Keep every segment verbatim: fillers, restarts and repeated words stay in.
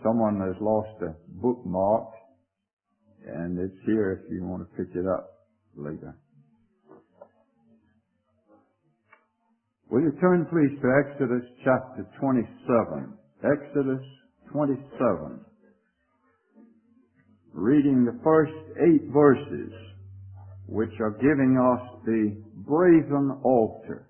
someone has lost a bookmark, and it's here if you want to pick it up later. Will you turn please to Exodus chapter twenty-seven. Exodus twenty-seven. Reading the first eight verses, which are giving us the brazen altar.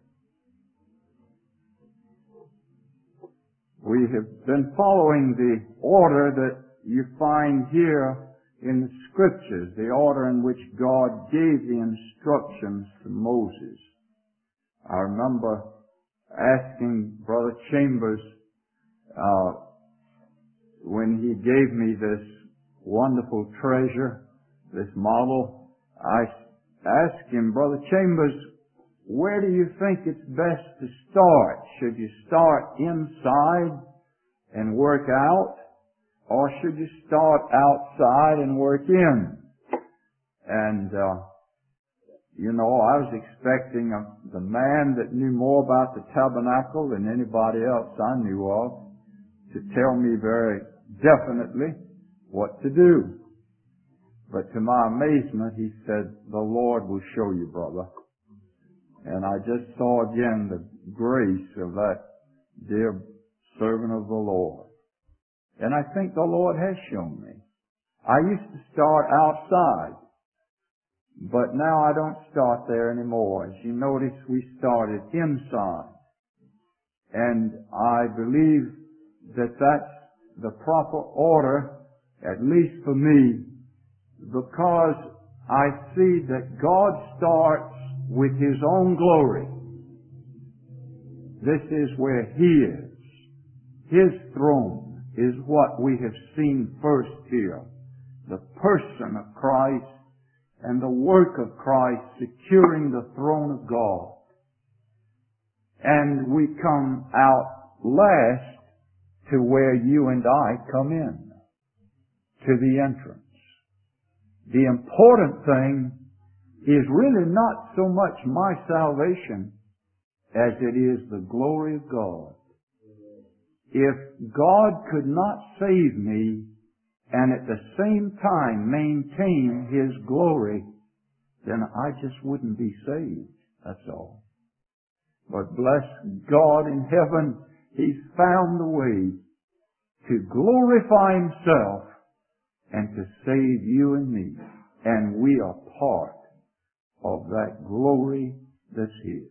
We have been following the order that you find here in the Scriptures, the order in which God gave the instructions to Moses. I remember asking Brother Chambers, uh, when he gave me this wonderful treasure, this model, I asked him, Brother Chambers, where do you think it's best to start? Should you start inside and work out, or should you start outside and work in? And, uh, you know, I was expecting a, the man that knew more about the tabernacle than anybody else I knew of to tell me very definitely what to do. But to my amazement, he said, the Lord will show you, brother. And I just saw again the grace of that dear servant of the Lord. And I think the Lord has shown me. I used to start outside, but now I don't start there anymore. As you notice, we started inside. And I believe that that's the proper order, at least for me, because I see that God starts with His own glory. This is where He is. His throne is what we have seen first here. The person of Christ and the work of Christ securing the throne of God. And we come out last to where you and I come in, to the entrance. The important thing is really not so much my salvation as it is the glory of God. If God could not save me and at the same time maintain His glory, then I just wouldn't be saved. That's all. But bless God in heaven, He's found the way to glorify Himself and to save you and me. And we are part of that glory that's His.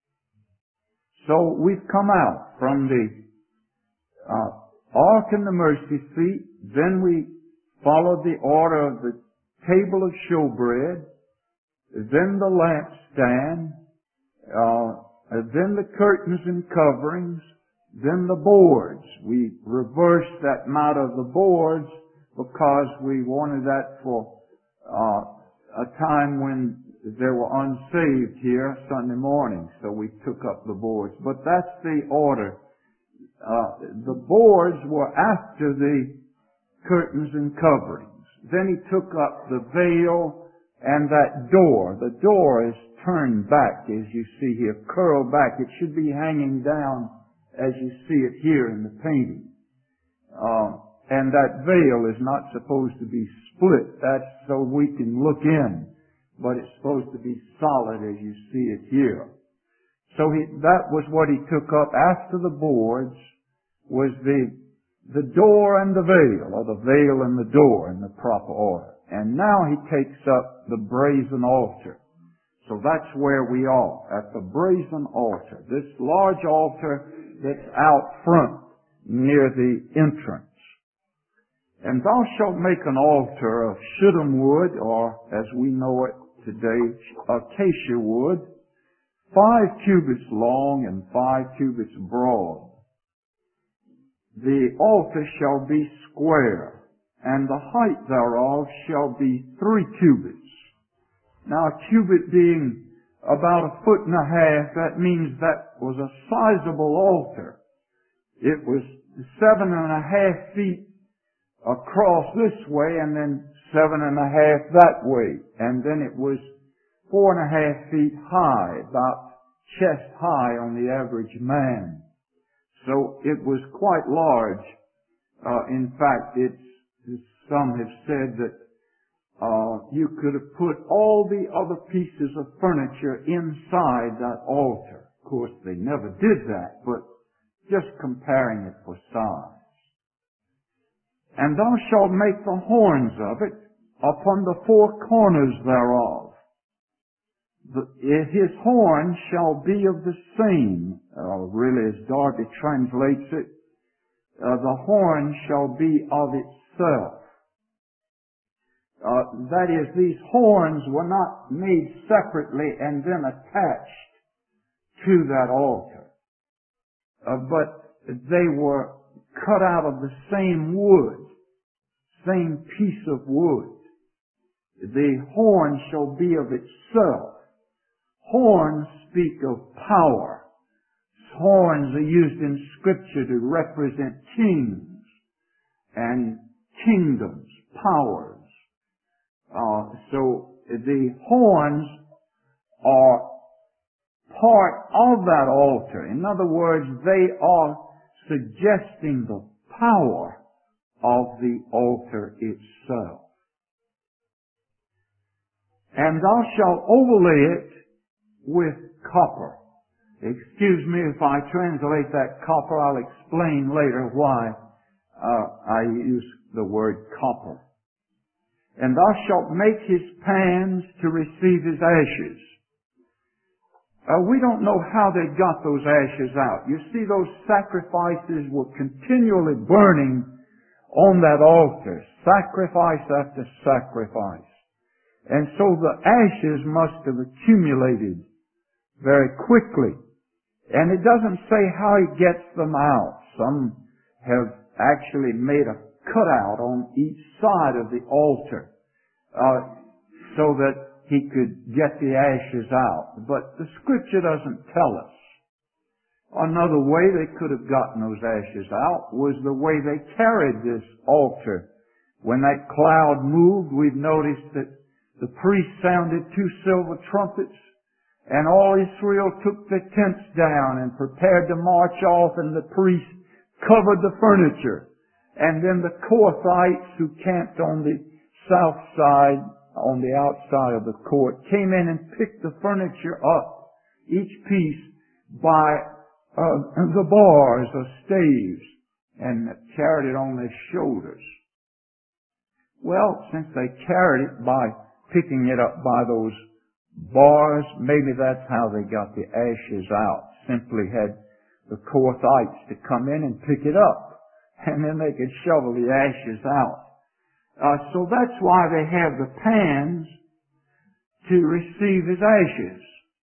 So we've come out from the uh, Ark and the mercy seat. Then we followed the order of the table of showbread. Then the lampstand. Uh, then the curtains and coverings. Then the boards. We reversed that matter of the boards because we wanted that for uh, a time when there were unsaved here Sunday morning. So we took up the boards. But that's the order. Uh, the boards were after the curtains and coverings. Then he took up the veil and that door. The door is turned back, as you see here, curled back. It should be hanging down as you see it here in the painting. Uh, and that veil is not supposed to be split. That's so we can look in. But it's supposed to be solid as you see it here. So he, that was what he took up. After the boards was the, the door and the veil, or the veil and the door in the proper order. And now he takes up the brazen altar. So that's where we are, at the brazen altar. This large altar that's out front near the entrance. And thou shalt make an altar of shittim wood, or as we know it today, acacia wood, five cubits long and five cubits broad. The altar shall be square, and the height thereof shall be three cubits. Now a cubit being about a foot and a half, that means that was a sizable altar. It was seven and a half feet across this way, and then seven and a half that way. And then it was four and a half feet high, about chest high on the average man. So it was quite large. Uh, in fact, it's, some have said that uh, you could have put all the other pieces of furniture inside that altar. Of course, they never did that, but just comparing it for size. And thou shalt make the horns of it upon the four corners thereof. The, his horn shall be of the same, uh, really as Darby translates it, uh, the horn shall be of itself. Uh, that is, these horns were not made separately and then attached to that altar. Uh, but they were cut out of the same wood, same piece of wood. The horn shall be of itself. Horns speak of power. Horns are used in Scripture to represent kings and kingdoms, powers. Uh, so the horns are part of that altar. In other words, they are suggesting the power of the altar itself. And thou shalt overlay it with copper. Excuse me if I translate that copper. I'll explain later why uh, I use the word copper. And thou shalt make his pans to receive his ashes. Uh, we don't know how they got those ashes out. You see, those sacrifices were continually burning on that altar, sacrifice after sacrifice. And so the ashes must have accumulated very quickly. And it doesn't say how he gets them out. Some have actually made a cutout on each side of the altar uh, so that he could get the ashes out. But the Scripture doesn't tell us. Another way they could have gotten those ashes out was the way they carried this altar. When that cloud moved, we've noticed that the priest sounded two silver trumpets, and all Israel took their tents down and prepared to march off, and the priest covered the furniture. And then the Kohathites who camped on the south side, on the outside of the court, came in and picked the furniture up, each piece by uh, the bars or staves, and carried it on their shoulders. Well, since they carried it by picking it up by those bars, maybe that's how they got the ashes out. Simply had the Kohathites to come in and pick it up, and then they could shovel the ashes out. Uh, so that's why they have the pans to receive his ashes.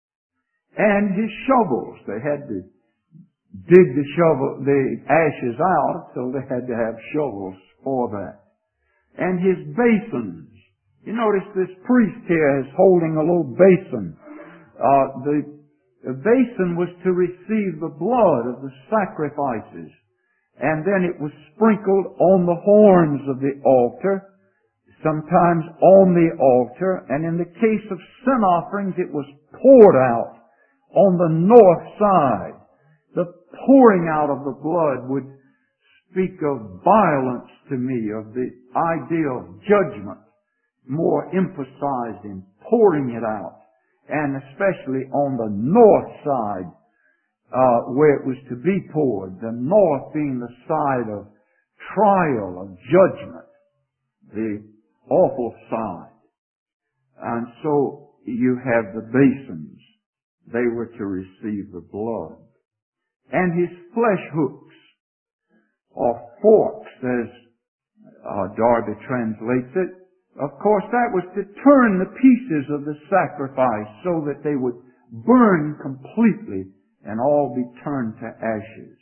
And his shovels. They had to dig the shovel, the ashes out, so they had to have shovels for that. And his basins. You notice this priest here is holding a little basin. Uh, the, the basin was to receive the blood of the sacrifices. And then it was sprinkled on the horns of the altar, sometimes on the altar, and in the case of sin offerings, it was poured out on the north side. The pouring out of the blood would speak of violence to me, of the idea of judgment, more emphasized in pouring it out, and especially on the north side, Uh, where it was to be poured, the north being the side of trial, of judgment, the awful side. And so you have the basins. They were to receive the blood. And his flesh hooks, or forks, as uh, Darby translates it. Of course, that was to turn the pieces of the sacrifice so that they would burn completely and all be turned to ashes.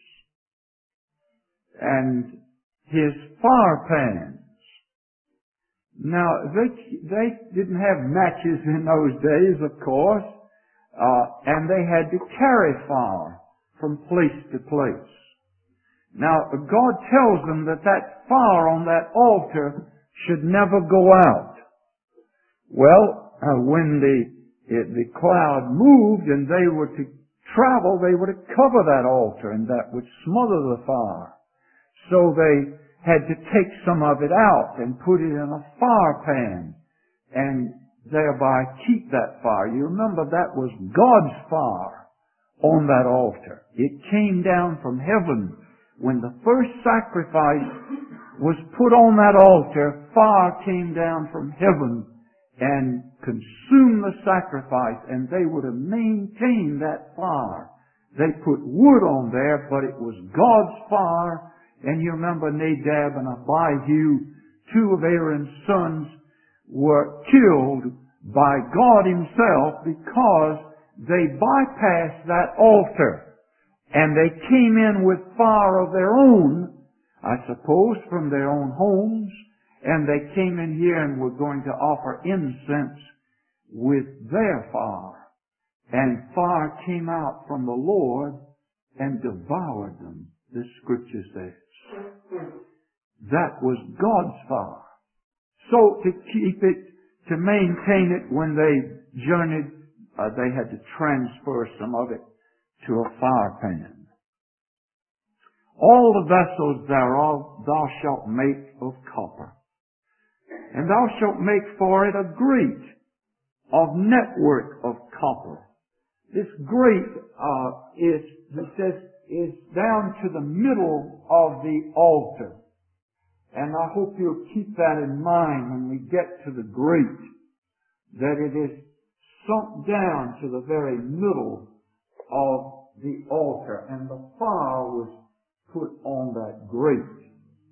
And his fire pans. Now, they, they didn't have matches in those days, of course, uh, and they had to carry fire from place to place. Now, God tells them that that fire on that altar should never go out. Well, uh, when the, it, the cloud moved and they were to travel, they were to cover that altar, and that would smother the fire. So they had to take some of it out and put it in a fire pan and thereby keep that fire. You remember that was God's fire on that altar. It came down from heaven. When the first sacrifice was put on that altar, fire came down from heaven and consumed the sacrifice, and they would have maintained that fire. They put wood on there, but it was God's fire. And you remember Nadab and Abihu, two of Aaron's sons, were killed by God Himself because they bypassed that altar. And they came in with fire of their own, I suppose, from their own homes. And they came in here and were going to offer incense with their fire. And fire came out from the Lord and devoured them, the Scripture says. That was God's fire. So to keep it, to maintain it when they journeyed, uh, they had to transfer some of it to a fire pan. All the vessels thereof thou shalt make of copper, and thou shalt make for it a grate of network of copper. This grate uh, is, it says, is down to the middle of the altar. And I hope you'll keep that in mind when we get to the grate, that it is sunk down to the very middle of the altar, and the fire was put on that grate.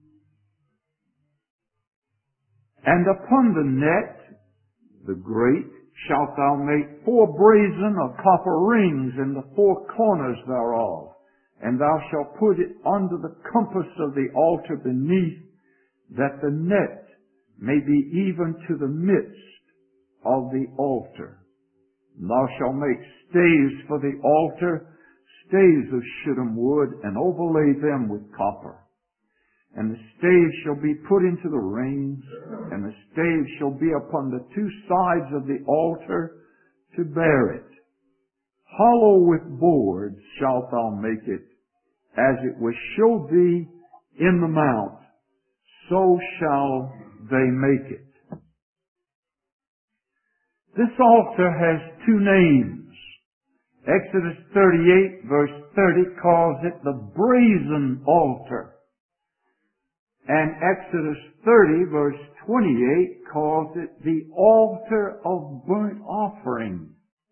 And upon the net, the grate, shalt thou make four brazen or copper rings in the four corners thereof, and thou shalt put it under the compass of the altar beneath, that the net may be even to the midst of the altar. And thou shalt make staves for the altar, staves of shittim wood, and overlay them with copper. And the staves shall be put into the rings, and the staves shall be upon the two sides of the altar to bear it. Hollow with boards shalt thou make it, as it was showed thee in the mount, so shall they make it. This altar has two names. Exodus thirty-eight verse thirty calls it the brazen altar. And Exodus thirty verse twenty-eight calls it the altar of burnt offering.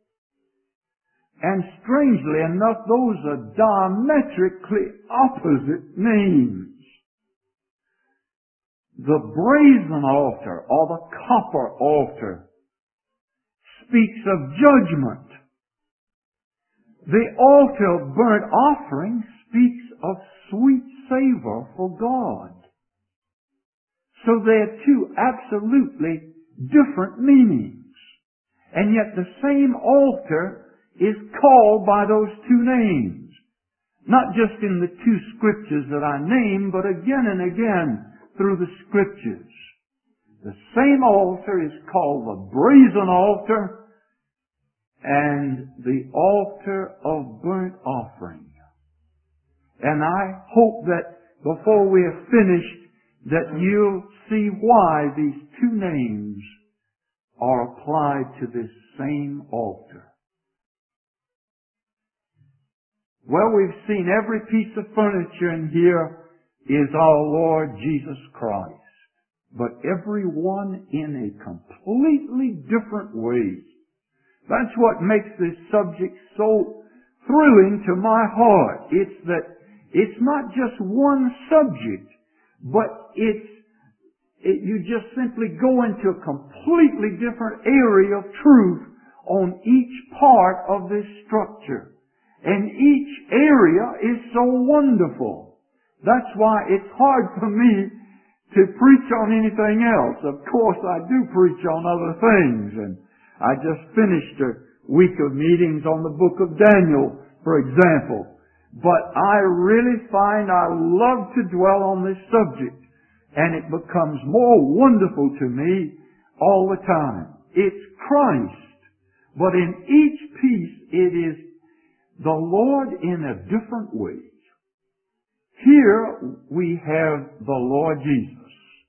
And strangely enough, those are diametrically opposite names. The brazen altar, or the copper altar, speaks of judgment. The altar of burnt offering speaks of sweet savor for God. So they're two absolutely different meanings. And yet the same altar is called by those two names. Not just in the two scriptures that I named, but again and again through the scriptures. The same altar is called the brazen altar and the altar of burnt offering. And I hope that before we are finished, that you'll see why these two names are applied to this same altar. Well, we've seen every piece of furniture in here is our Lord Jesus Christ, but every one in a completely different way. That's what makes this subject so thrilling to my heart. It's that it's not just one subject, but it's, it, you just simply go into a completely different area of truth on each part of this structure. And each area is so wonderful. That's why it's hard for me to preach on anything else. Of course, I do preach on other things, and I just finished a week of meetings on the book of Daniel, for example. But I really find I love to dwell on this subject, and it becomes more wonderful to me all the time. It's Christ, but in each piece it is the Lord in a different way. Here we have the Lord Jesus.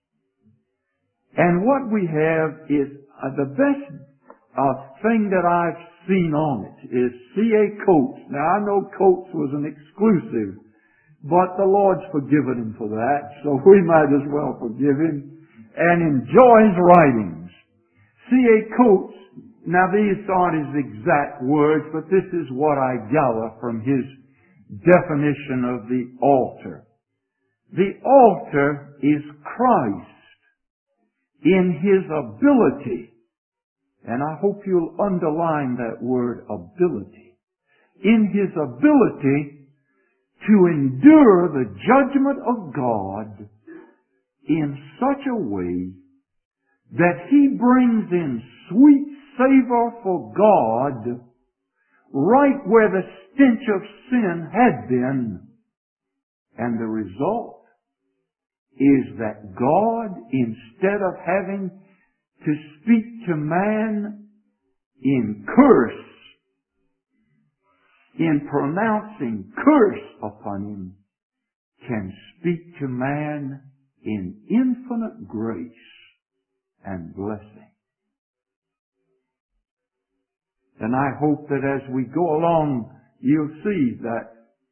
And what we have is uh, the best uh, thing that I've seen on it is C A Coates. Now I know Coates was an exclusive, but the Lord's forgiven him for that, so we might as well forgive him and enjoy his writings. C A Coates, now these aren't his exact words, but this is what I gather from his definition of the altar. The altar is Christ in His ability, and I hope you'll underline that word ability, in His ability to endure the judgment of God in such a way that He brings in sweet savor for God right where the stench of sin had been. And the result is that God, instead of having to speak to man in curse, in pronouncing curse upon him, can speak to man in infinite grace and blessing. And I hope that as we go along, you'll see that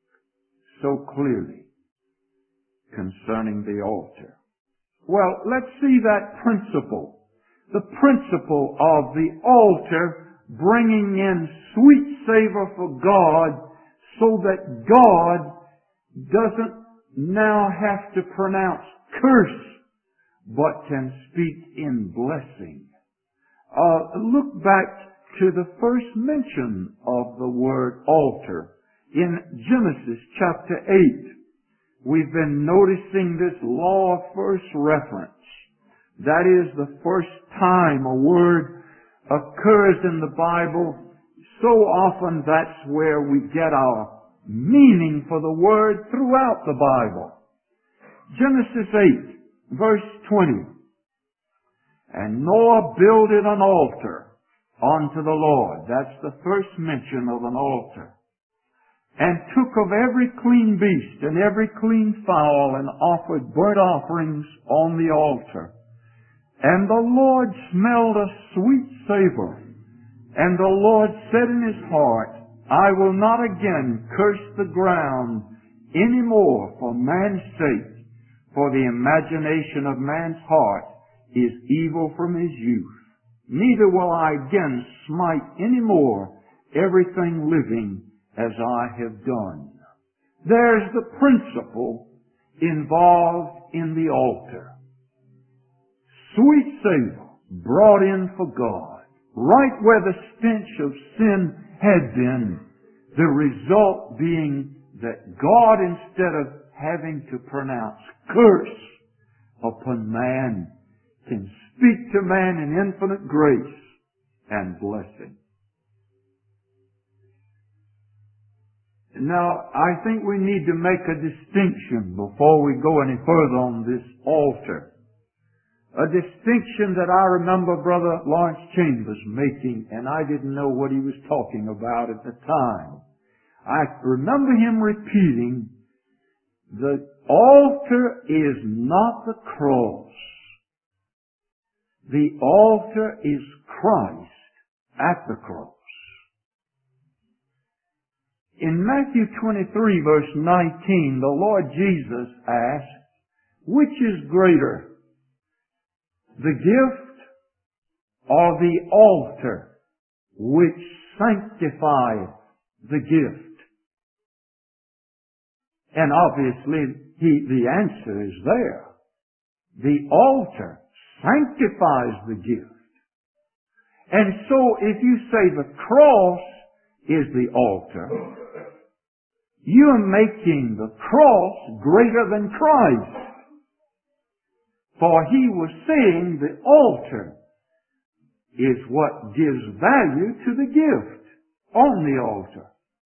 so clearly concerning the altar. Well, let's see that principle. The principle of the altar bringing in sweet savor for God so that God doesn't now have to pronounce curse but can speak in blessing. Uh, look back to the first mention of the word altar in Genesis chapter eight. We've been noticing this law of first reference. That is the first time a word occurs in the Bible. So often that's where we get our meaning for the word throughout the Bible. Genesis eight, verse twenty. And Noah builded an altar unto the Lord. That's the first mention of an altar. And took of every clean beast and every clean fowl and offered burnt offerings on the altar. And the Lord smelled a sweet savor. And the Lord said in his heart, I will not again curse the ground any more for man's sake, for the imagination of man's heart is evil from his youth. Neither will I again smite any more everything living as I have done. There's the principle involved in the altar. Sweet savor brought in for God, right where the stench of sin had been, the result being that God, instead of having to pronounce curse upon man, can speak to man in infinite grace and blessing. Now, I think we need to make a distinction before we go any further on this altar. A distinction that I remember Brother Lawrence Chambers making, and I didn't know what he was talking about at the time. I remember him repeating, the altar is not the cross. The altar is Christ at the cross. In Matthew twenty-three, verse nineteen, the Lord Jesus asked, which is greater, the gift or the altar which sanctifieth the gift? And obviously, he, the answer is there. The altar sanctifies the gift. And so if you say the cross is the altar, you are making the cross greater than Christ. For he was saying the altar is what gives value to the gift on the altar.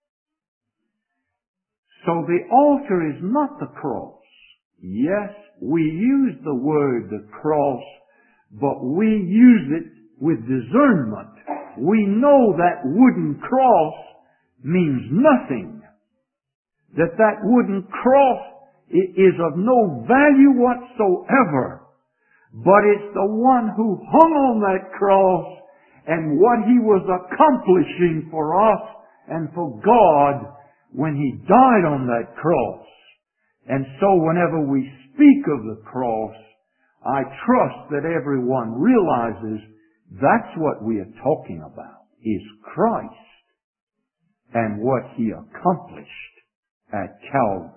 So the altar is not the cross. Yes, we use the word the cross, but we use it with discernment. We know that wooden cross means nothing. That that wooden cross is of no value whatsoever. But it's the one who hung on that cross and what He was accomplishing for us and for God when He died on that cross. And so whenever we speak of the cross, I trust that everyone realizes that's what we are talking about, is Christ and what He accomplished at Calvary.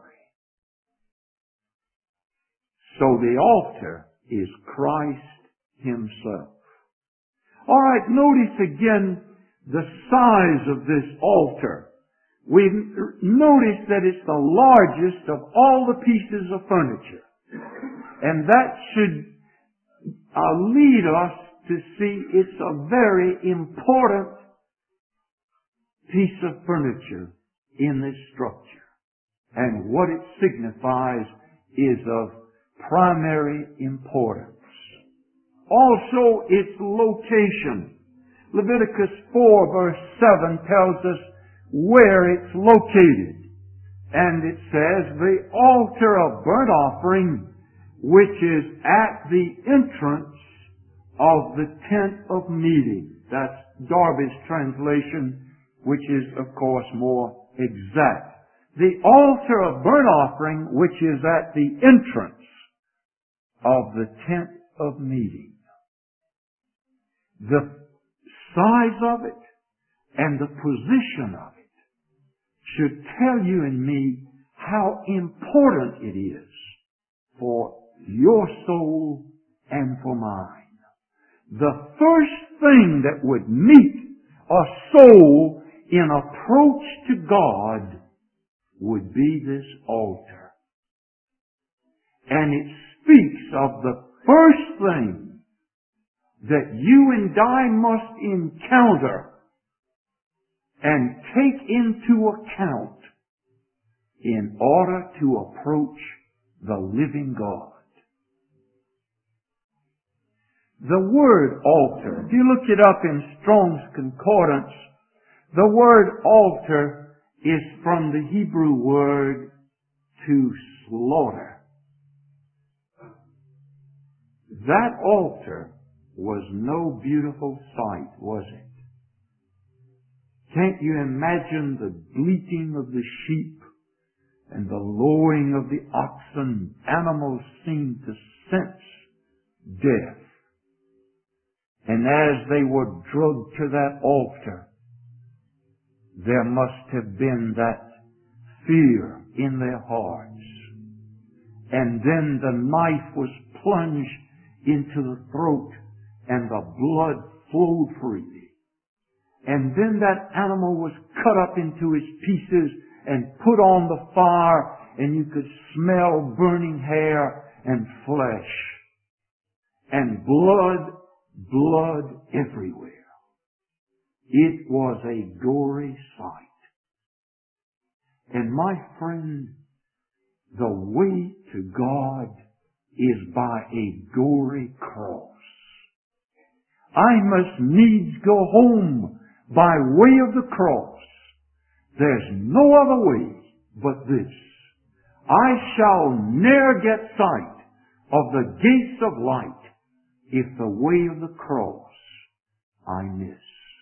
So the altar is Christ Himself. All right, notice again the size of this altar. We've noticed that it's the largest of all the pieces of furniture. And that should uh, lead us to see it's a very important piece of furniture in this structure. And what it signifies is of primary importance. Also, its location. Leviticus four verse seven tells us where it's located. And it says, the altar of burnt offering, which is at the entrance of the tent of meeting. That's Darby's translation, which is, of course, more exact. The altar of burnt offering, which is at the entrance of the tent of meeting. The size of it and the position of it should tell you and me how important it is for your soul and for mine. The first thing that would meet a soul in approach to God would be this altar. And it speaks of the first thing that you and I must encounter and take into account in order to approach the living God. The word altar, if you look it up in Strong's Concordance, the word altar is from the Hebrew word to slaughter. That altar was no beautiful sight, was it? Can't you imagine the bleating of the sheep and the lowing of the oxen? Animals seemed to sense death. And as they were drugged to that altar, there must have been that fear in their hearts. And then the knife was plunged into the throat and the blood flowed freely. And then that animal was cut up into its pieces and put on the fire, and you could smell burning hair and flesh. And blood, blood everywhere. It was a gory sight. And my friend, the way to God is by a gory cross. I must needs go home by way of the cross. There's no other way but this. I shall ne'er get sight of the gates of light if the way of the cross I miss.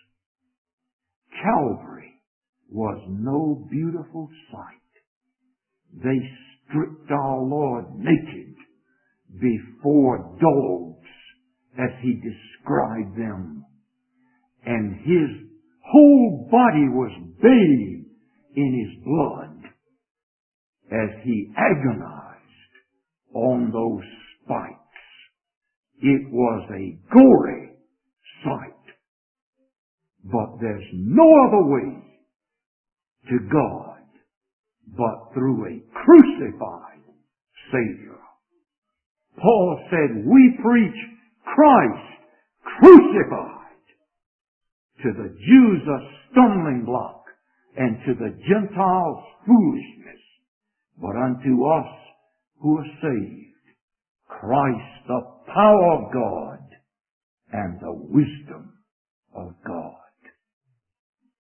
Calvary was no beautiful sight. They stripped our Lord naked before dogs, as He described them. And His whole body was bathed in His blood as He agonized on those spikes. It was a gory sight. But there's no other way to God but through a crucified Savior. Paul said, we preach Christ crucified. To the Jews a stumbling block, and to the Gentiles foolishness. But unto us who are saved, Christ the power of God and the wisdom of God.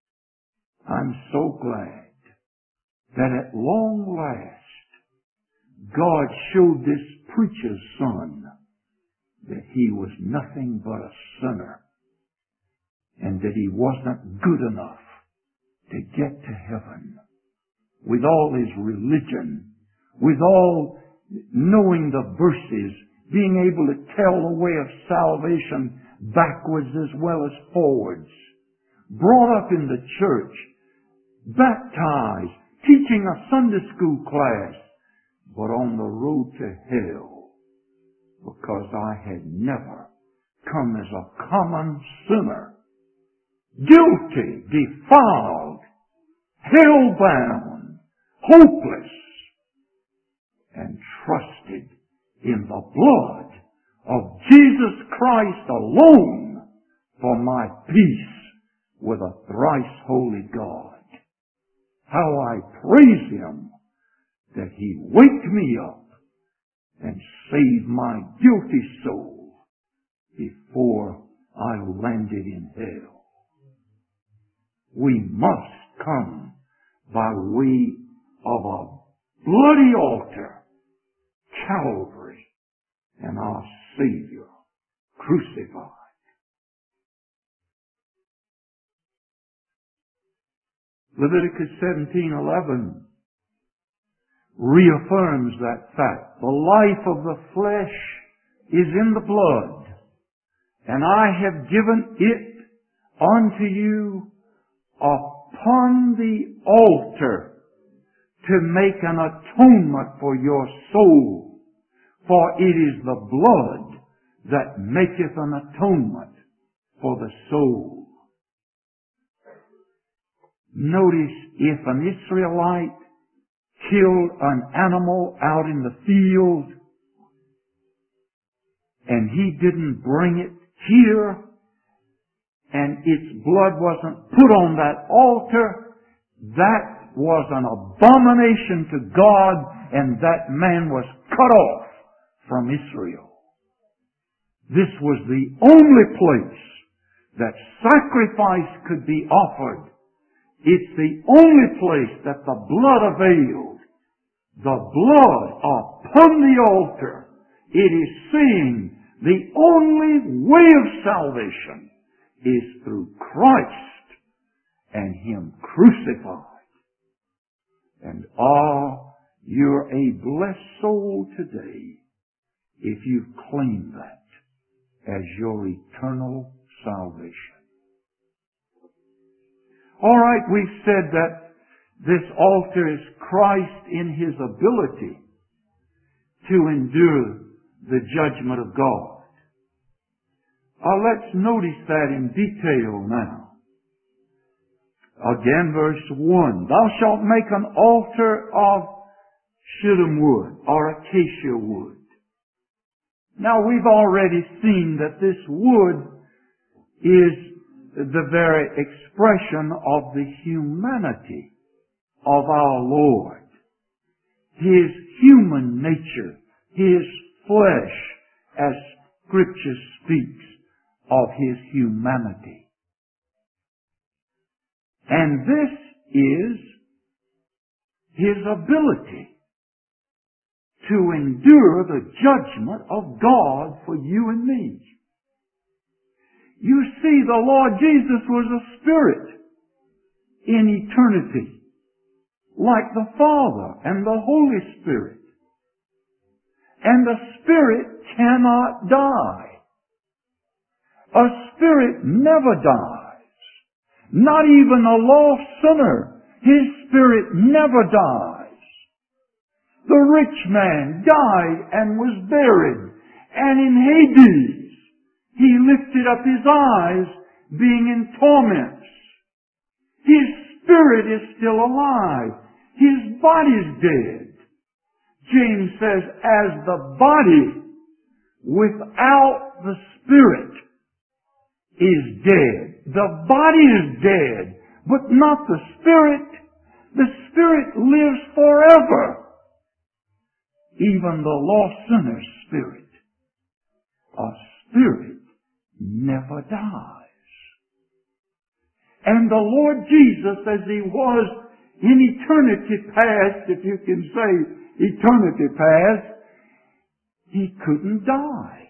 I'm so glad that at long last God showed this preacher's son that he was nothing but a sinner and that he wasn't good enough to get to heaven. With all his religion, with all knowing the verses, being able to tell the way of salvation backwards as well as forwards, brought up in the church, baptized, teaching a Sunday school class, but on the road to hell because I had never come as a common sinner, guilty, defiled, hell-bound, hopeless, and trusted in the blood of Jesus Christ alone for my peace with a thrice holy God. How I praise Him that He waked me up and saved my guilty soul before I landed in hell. We must come by way of a bloody altar, Calvary, and our Savior crucified. Leviticus seventeen eleven reaffirms that fact. The life of the flesh is in the blood, and I have given it unto you upon the altar to make an atonement for your soul, for it is the blood that maketh an atonement for the soul. Notice, if an Israelite killed an animal out in the field and he didn't bring it here and its blood wasn't put on that altar, that was an abomination to God, and that man was cut off from Israel. This was the only place that sacrifice could be offered. It's the only place that the blood availed. The blood upon the altar. It is saying the only way of salvation is through Christ and Him crucified. And ah, you're a blessed soul today if you've claimed that as your eternal salvation. All right, we've said that this altar is Christ in His ability to endure the judgment of God. Uh, let's notice that in detail now. Again, verse one. Thou shalt make an altar of shittim wood or acacia wood. Now, we've already seen that this wood is the very expression of the humanity of our Lord. His human nature, His flesh, as Scripture speaks of His humanity. And this is His ability to endure the judgment of God for you and me. You see, the Lord Jesus was a spirit in eternity, like the Father and the Holy Spirit. And the Spirit cannot die. A spirit never dies. Not even a lost sinner, his spirit never dies. The rich man died and was buried, and in Hades he lifted up his eyes, being in torments. His spirit is still alive. His body's dead. James says, as the body without the spirit is dead. The body is dead, but not the spirit. The spirit lives forever. Even the lost sinner's spirit. A spirit never dies. And the Lord Jesus, as He was in eternity past, if you can say, eternity past, He couldn't die.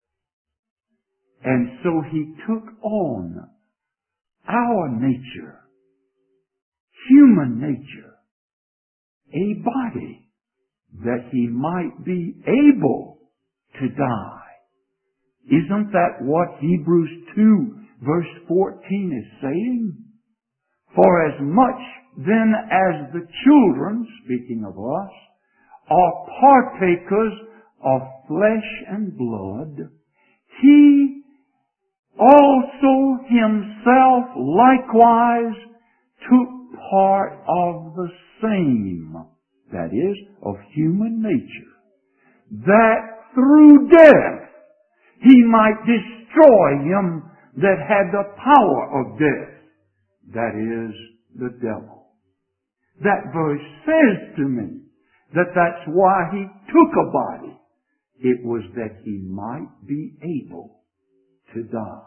And so He took on our nature, human nature, a body, that He might be able to die. Isn't that what Hebrews two verse fourteen is saying? For as much then as the children, speaking of us, are partakers of flesh and blood, He also Himself likewise took part of the same, that is, of human nature, that through death He might destroy him that had the power of death, that is, the devil. That verse says to me that that's why He took a body. It was that He might be able to die.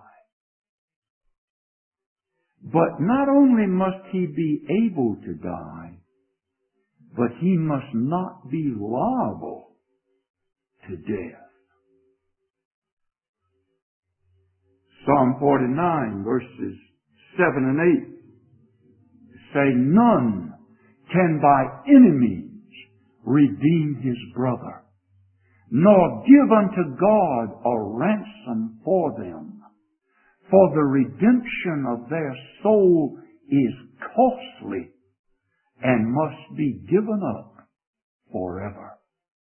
But not only must He be able to die, but He must not be liable to death. Psalm forty-nine verses seven and eight say, none can by any means redeem his brother, nor give unto God a ransom for them. For the redemption of their soul is costly and must be given up forever.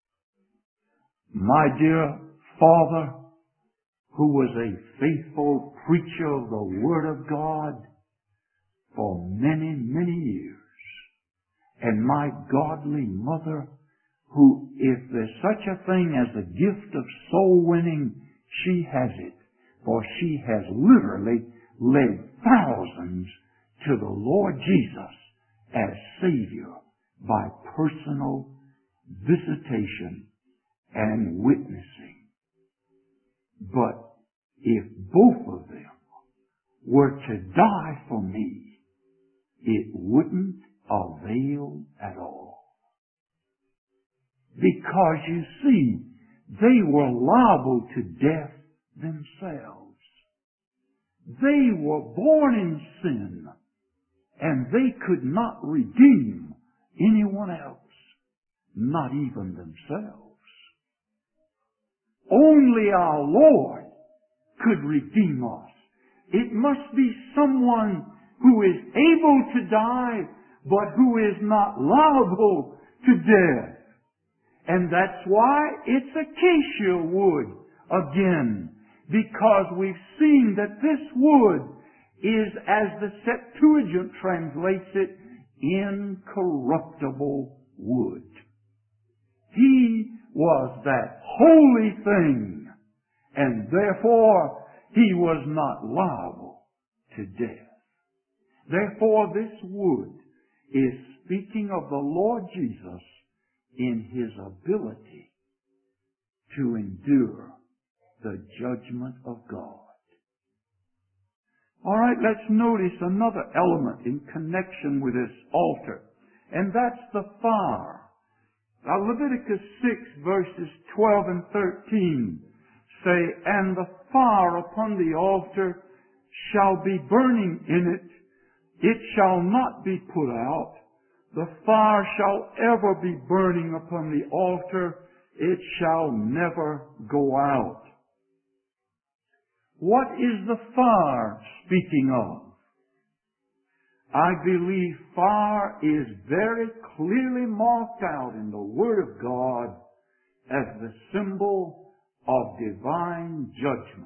My dear father, who was a faithful preacher of the Word of God for many, many years, and my godly mother, who, if there's such a thing as the gift of soul winning, she has it, for she has literally led thousands to the Lord Jesus as Savior by personal visitation and witnessing. But if both of them were to die for me, it wouldn't avail at all. Because you see, they were liable to death themselves. They were born in sin, and they could not redeem anyone else, not even themselves. Only our Lord could redeem us. It must be someone who is able to die, but who is not liable to death. And that's why it's acacia wood again, because we've seen that this wood is, as the Septuagint translates it, incorruptible wood. He was that holy thing, and therefore He was not liable to death. Therefore this wood is speaking of the Lord Jesus in His ability to endure the judgment of God. All right, let's notice another element in connection with this altar, and that's the fire. Now, Leviticus six verses twelve and thirteen say, and the fire upon the altar shall be burning in it. It shall not be put out. The fire shall ever be burning upon the altar. It shall never go out. What is the fire speaking of? I believe fire is very clearly marked out in the Word of God as the symbol of divine judgment.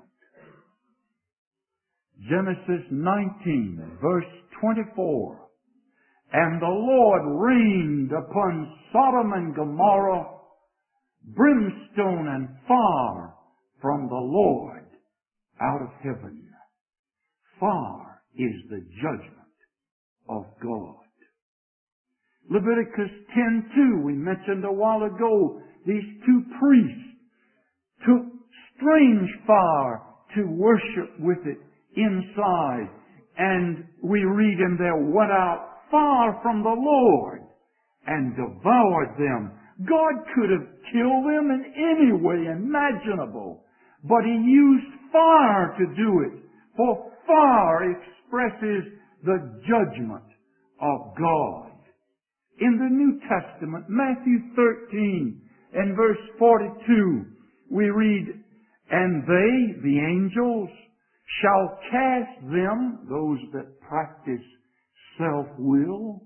Genesis nineteen, verse twenty-four. And the Lord rained upon Sodom and Gomorrah brimstone and fire from the Lord out of heaven. Fire is the judgment of God. Leviticus ten two, we mentioned a while ago, these two priests took strange fire to worship with it inside. And we read, and there went out fire from the Lord and devoured them. God could have killed them in any way imaginable, but He used fire to do it, for fire expresses the judgment of God. In the New Testament, Matthew thirteen and verse forty-two, we read, "And they," the angels, "shall cast them," those that practice self-will,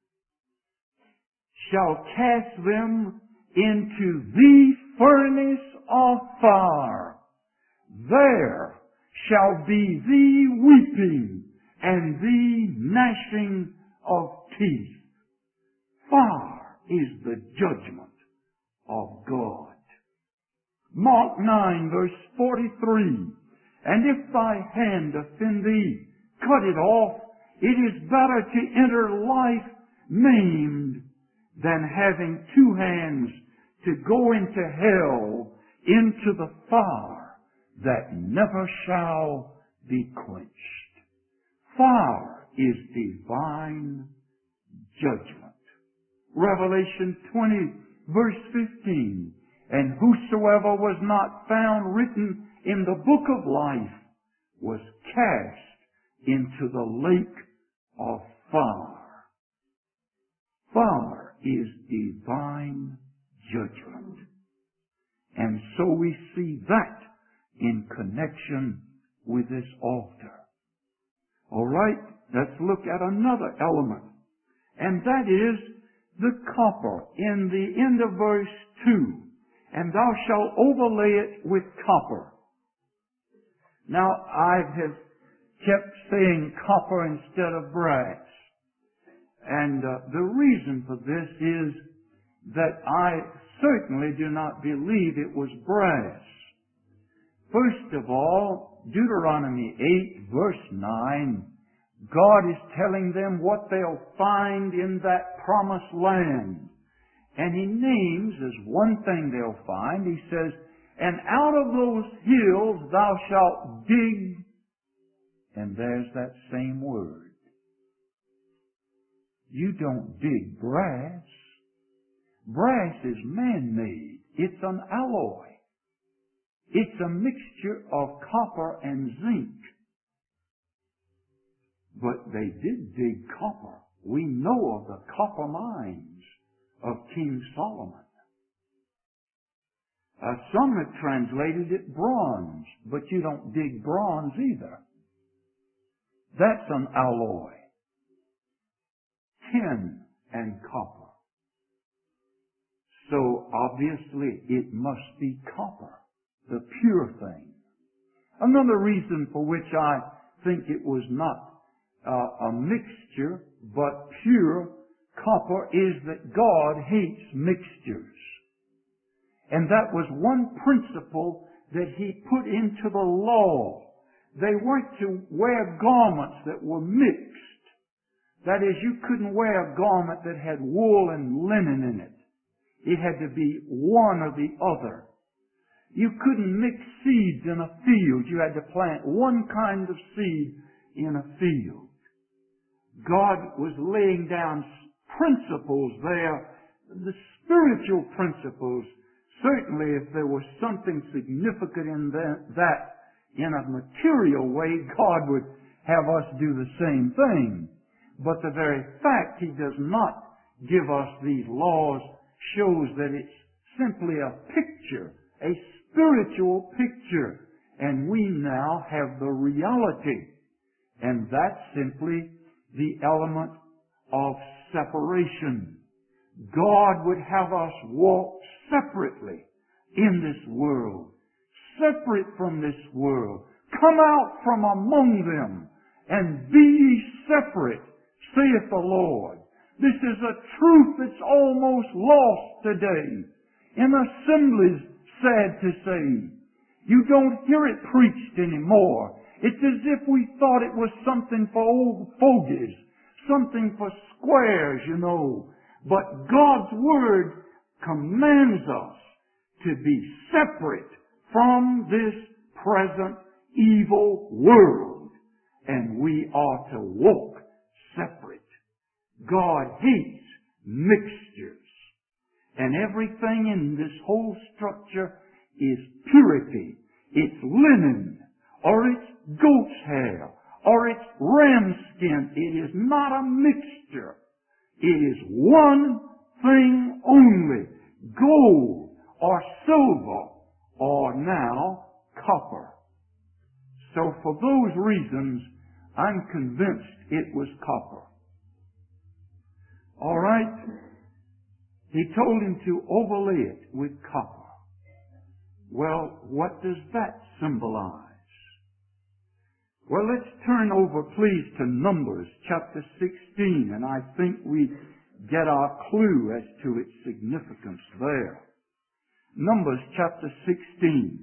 "shall cast them into the furnace of fire. There shall be the weeping and the gnashing of teeth." Fire is the judgment of God. Mark nine verse forty-three, "And if thy hand offend thee, cut it off. It is better to enter life maimed than having two hands to go into hell, into the fire that never shall be quenched." Fire is divine judgment. Revelation twenty verse fifteen, "And whosoever was not found written in the book of life was cast into the lake of fire." Fire is divine judgment. And so we see that in connection with this altar. All right, let's look at another element, and that is the copper in the end of verse two. "And thou shalt overlay it with copper." Now, I have kept saying copper instead of brass. And uh, the reason for this is that I certainly do not believe it was brass. First of all, Deuteronomy eight verse nine, God is telling them what they'll find in that promised land. And He names as one thing they'll find, He says, "And out of those hills thou shalt dig," and there's that same word. You don't dig brass. Brass is man-made. It's an alloy. It's a mixture of copper and zinc. But they did dig copper. We know of the copper mines of King Solomon. Uh, some have translated it bronze, but you don't dig bronze either. That's an alloy. Tin and copper. So obviously it must be copper, the pure thing. Another reason for which I think it was not uh, a mixture, but pure copper, is that God hates mixtures. And that was one principle that He put into the law. They weren't to wear garments that were mixed. That is, you couldn't wear a garment that had wool and linen in it. It had to be one or the other. You couldn't mix seeds in a field. You had to plant one kind of seed in a field. God was laying down principles there, the spiritual principles. Certainly, if there was something significant in that in a material way, God would have us do the same thing. But the very fact He does not give us these laws shows that it's simply a picture, a spiritual picture. And we now have the reality. And that's simply the element of separation. God would have us walk separately in this world. Separate from this world. Come out from among them and be ye separate, saith the Lord. This is a truth that's almost lost today. In assemblies, sad to say, you don't hear it preached anymore. It's as if we thought it was something for old fogies, something for squares, you know. But God's Word commands us to be separate from this present evil world. And we are to walk separate. God hates mixtures. And everything in this whole structure is purity. It's linen, or it's goat's hair, or it's ram skin. It is not a mixture. It is one thing only. Gold, or silver, or now copper. So for those reasons, I'm convinced it was copper. All right? He told him to overlay it with copper. Well, what does that symbolize? Well, let's turn over, please, to Numbers chapter sixteen, and I think we get our clue as to its significance there. Numbers chapter sixteen.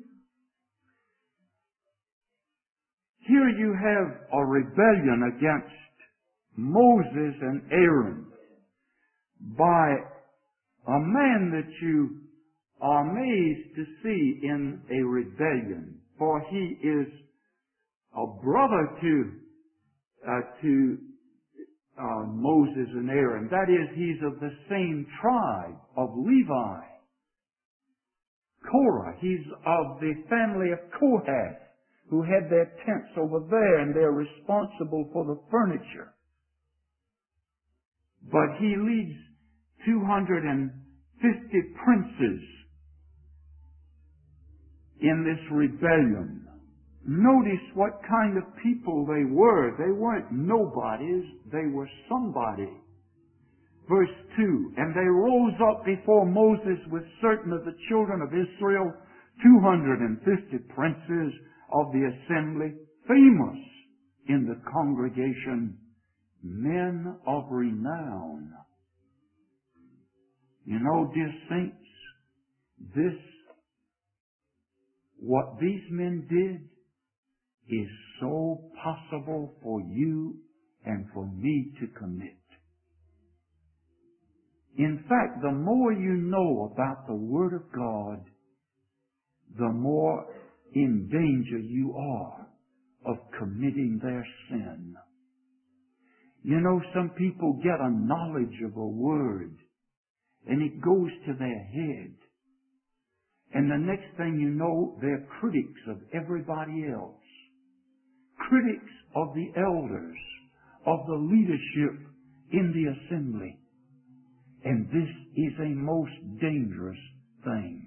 Here you have a rebellion against Moses and Aaron by a man that you are amazed to see in a rebellion, for he is a brother to uh, to uh, Moses and Aaron. That is, he's of the same tribe of Levi. Korah, he's of the family of Kohath, who had their tents over there, and they're responsible for the furniture. But he leads two hundred fifty princes in this rebellion. Notice what kind of people they were. They weren't nobodies, they were somebody. Verse two, and they rose up before Moses with certain of the children of Israel, two hundred fifty princes of the assembly, famous in the congregation, men of renown. You know, dear saints, this, what these men did, is so possible for you and for me to commit. In fact, the more you know about the Word of God, the more in danger you are of committing their sin. You know, some people get a knowledge of a word, and it goes to their head. And the next thing you know, they're critics of everybody else. Critics of the elders, of the leadership in the assembly. And this is a most dangerous thing.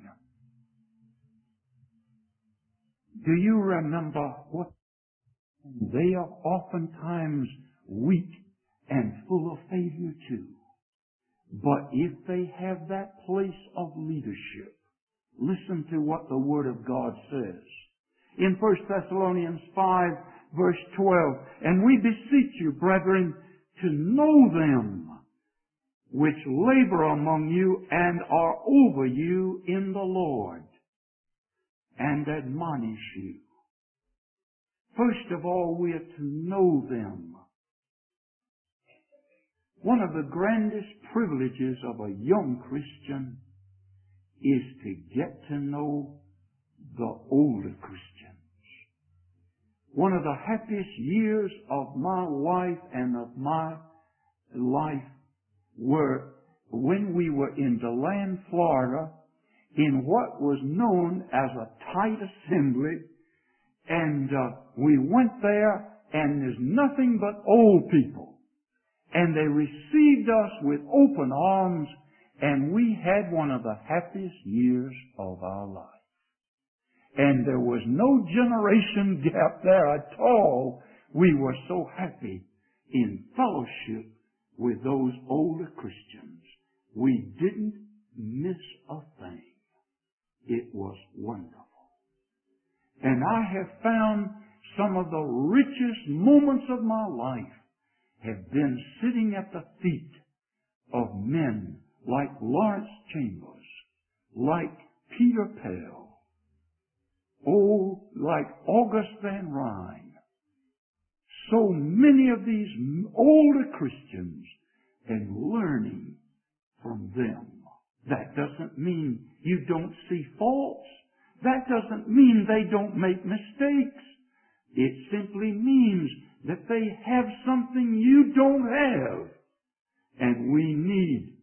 Do you remember what? They are oftentimes weak and full of failure too. But if they have that place of leadership, listen to what the Word of God says. In First Thessalonians five, verse twelve, and we beseech you, brethren, to know them which labor among you and are over you in the Lord, and admonish you. First of all, we are to know them. One of the grandest privileges of a young Christian is to get to know the older Christians. One of the happiest years of my life and of my life were when we were in DeLand, Florida, in what was known as a tight assembly, and uh, we went there, and there's nothing but old people. And they received us with open arms, and we had one of the happiest years of our life. And there was no generation gap there at all. We were so happy in fellowship with those older Christians. We didn't miss a thing. It was wonderful. And I have found some of the richest moments of my life have been sitting at the feet of men like Lawrence Chambers, like Peter Pell, oh, like August Van Ryn. So many of these older Christians, and learning from them. That doesn't mean you don't see faults. That doesn't mean they don't make mistakes. It simply means that they have something you don't have. And we need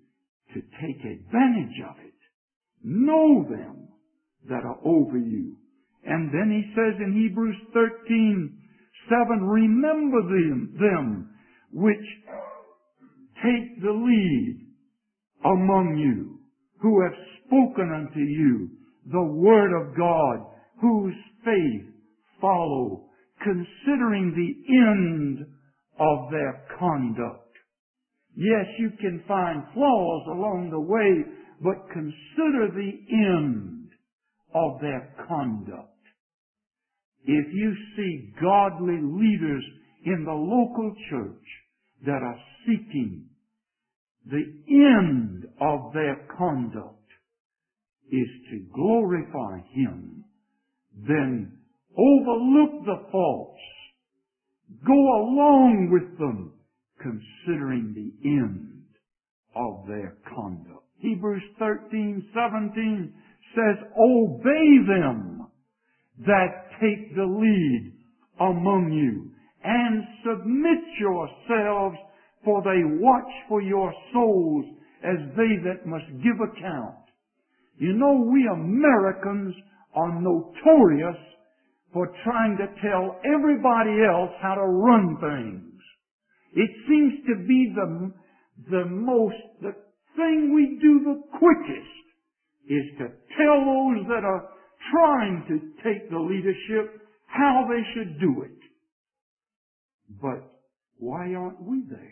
to take advantage of it. Know them that are over you. And then he says in Hebrews thirteen seven, remember them, them which take the lead among you, who have spoken unto you the word of God, whose faith follow, considering the end of their conduct. Yes, you can find flaws along the way, but consider the end of their conduct. If you see godly leaders in the local church that are seeking the end of their conduct is to glorify Him, then overlook the faults. Go along with them, considering the end of their conduct. Hebrews thirteen seventeen says, obey them that take the lead among you, and submit yourselves, for they watch for your souls as they that must give account. You know, we Americans are notorious for trying to tell everybody else how to run things. It seems to be the, the most, the thing we do the quickest is to tell those that are trying to take the leadership how they should do it. But why aren't we there?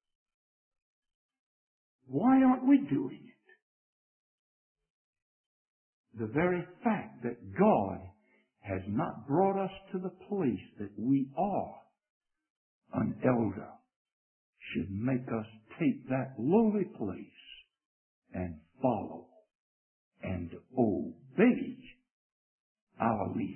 Why aren't we doing it? The very fact that God has not brought us to the place that we are an elder should make us take that lowly place and follow and obey our leaders.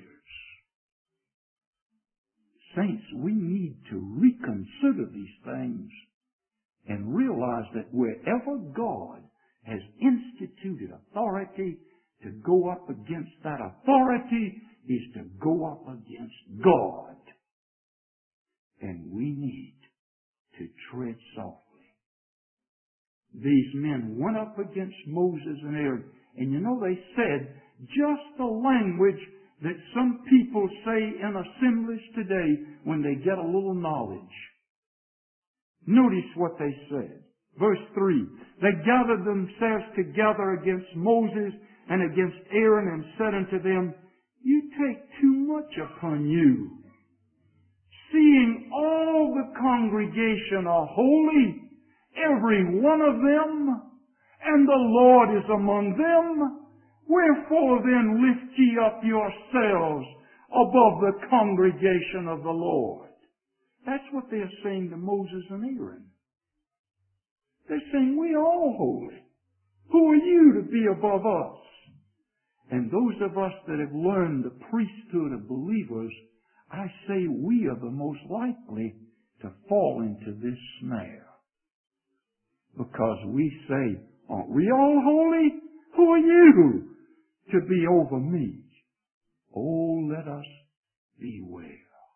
Saints, we need to reconsider these things and realize that wherever God has instituted authority, to go up against that authority is to go up against God. And we need to tread softly. These men went up against Moses and Aaron, and you know they said just the language that some people say in assemblies today when they get a little knowledge. Notice what they said. Verse three, they gathered themselves together against Moses and against Aaron and said unto them, you take too much upon you. Seeing all the congregation are holy, every one of them, and the Lord is among them, wherefore then lift ye up yourselves above the congregation of the Lord. That's what they're saying to Moses and Aaron. They're saying, we are all holy. Who are you to be above us? And those of us that have learned the priesthood of believers, I say we are the most likely to fall into this snare. Because we say, aren't we all holy? Who are you to be over me? Oh, let us beware.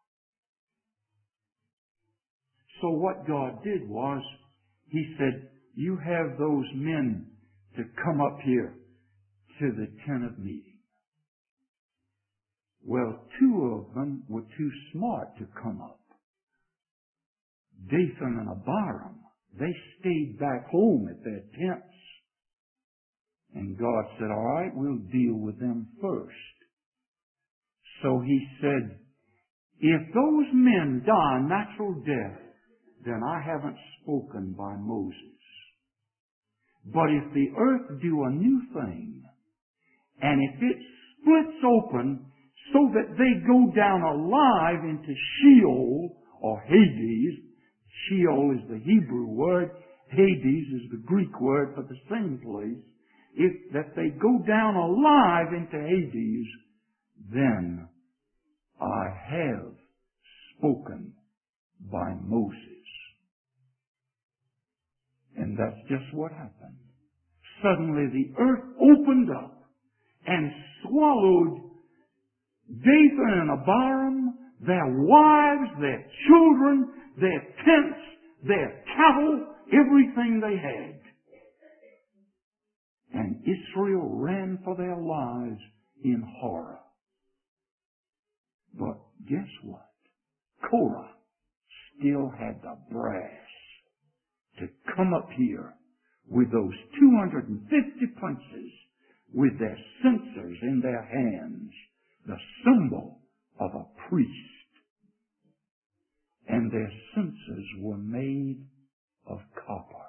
So what God did was, He said, you have those men to come up here to the tent of meeting. Well, two of them were too smart to come up. Dathan and Abiram, they stayed back home at their tents. And God said, all right, we'll deal with them first. So He said, if those men die a natural death, then I haven't spoken by Moses. But if the earth do a new thing, and if it splits open so that they go down alive into Sheol or Hades, Sheol is the Hebrew word, Hades is the Greek word for the same place, if that they go down alive into Hades, then I have spoken by Moses. And that's just what happened. Suddenly the earth opened up and swallowed Dathan and Abiram, their wives, their children, their tents, their cattle, everything they had. And Israel ran for their lives in horror. But guess what? Korah still had the brass to come up here with those two hundred fifty princes with their censers in their hands, the symbol of a priest. And their censers were made of copper.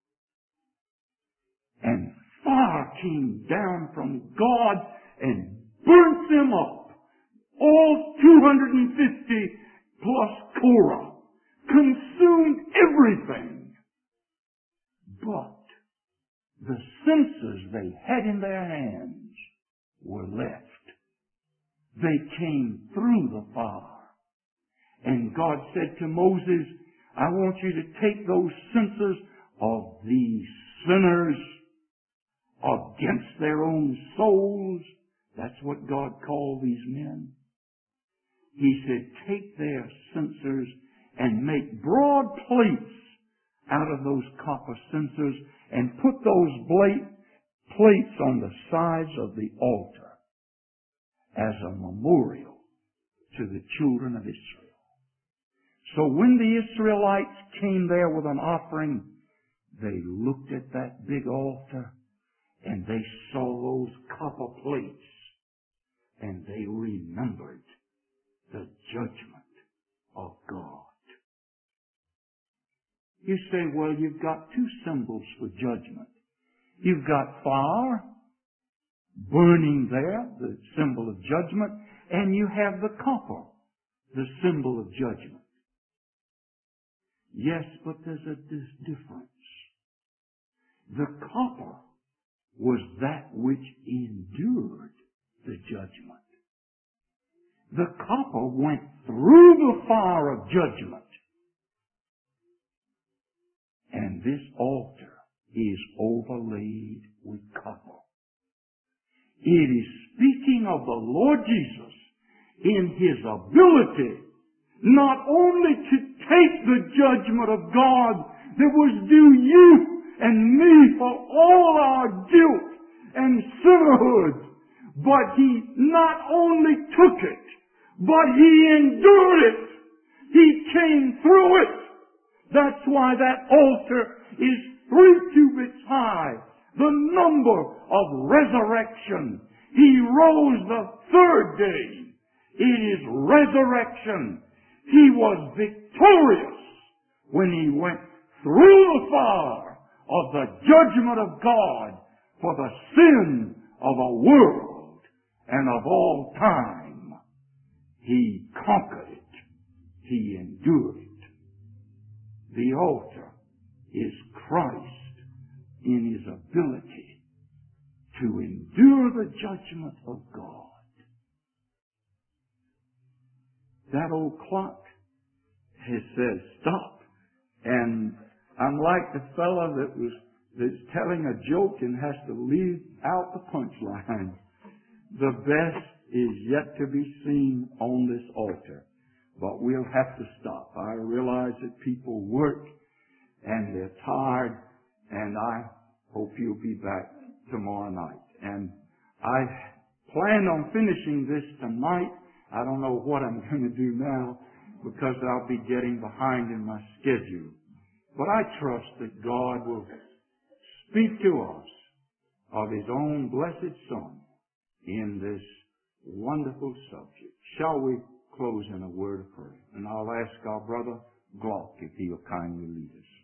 And fire came down from God and burnt them up. All two hundred fifty plus Korah consumed everything. But the censers they had in their hands were left. They came through the fire. And God said to Moses, I want you to take those censers of these sinners against their own souls. That's what God called these men. He said, take their censers and make broad plates out of those copper censers and put those blade, plates on the sides of the altar as a memorial to the children of Israel. So when the Israelites came there with an offering, they looked at that big altar and they saw those copper plates and they remembered the judgment of God. You say, well, you've got two symbols for judgment. You've got fire burning there, the symbol of judgment, and you have the copper, the symbol of judgment. Yes, but there's a dis- difference. The copper was that which endured the judgment. The copper went through the fire of judgment. And this altar is overlaid with copper. It is speaking of the Lord Jesus in His ability not only to take the judgment of God that was due you and me for all our guilt and sinnerhood, but He not only took it, but He endured it. He came through it. That's why that altar is three cubits high, the number of resurrection. He rose the third day. It is resurrection. He was victorious when He went through the fire of the judgment of God for the sin of a world and of all time. He conquered it. He endured it. The altar is Christ in His ability to endure the judgment of God. That old clock has said stop. And unlike the fellow that was that's telling a joke and has to leave out the punchline, the best is yet to be seen on this altar. But we'll have to stop. I realize that people work and they're tired, and I hope you'll be back tomorrow night. And I plan on finishing this tonight. I don't know what I'm going to do now because I'll be getting behind in my schedule. But I trust that God will speak to us of His own blessed Son in this wonderful subject. Shall we close in a word of prayer? And I'll ask our brother Glock if he'll kindly lead us.